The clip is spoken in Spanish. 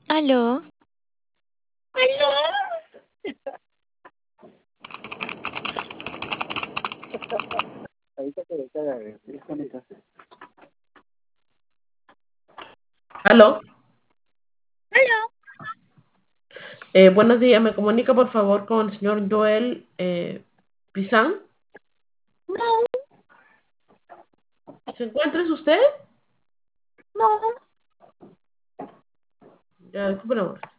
Aló, Aló, buenos días. ¿Me comunica por favor con el señor Joel Pizán? ¿Se encuentra usted? no, Ya, disculpe, amor.